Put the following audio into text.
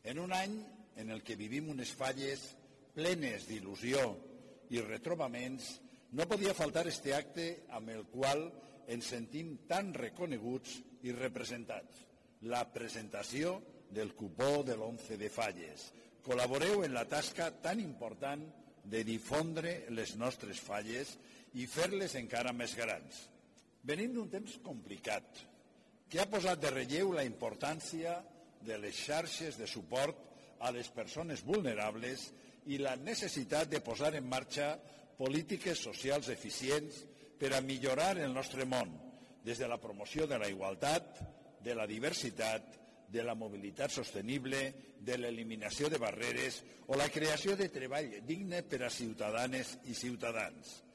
En un any en el que vivim unes falles plenes d'il·lusió i retrobaments, no podia faltar este acte amb el qual ens sentim tan reconeguts i representats, la presentació del cupó de l'11 de Falles. Col·laboreu en la tasca tan important de difondre les nostres falles i fer-les encara més grans. Venim d'un temps complicat, que ha posat de relleu la importància de les xarxes de suport a les persones vulnerables i la necessitat de posar en marxa polítiques socials eficients per a millorar el nostre món, des de la promoció de la igualtat, de la diversitat, de la mobilitat sostenible, de l'eliminació de barreres o la creació de treball digne per a ciutadanes i ciutadans.